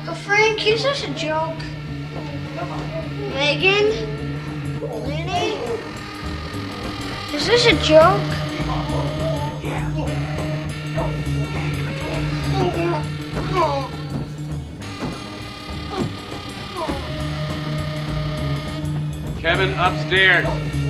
Frank, is this a joke? Megan? Lenny? Is this a joke? Kevin, upstairs.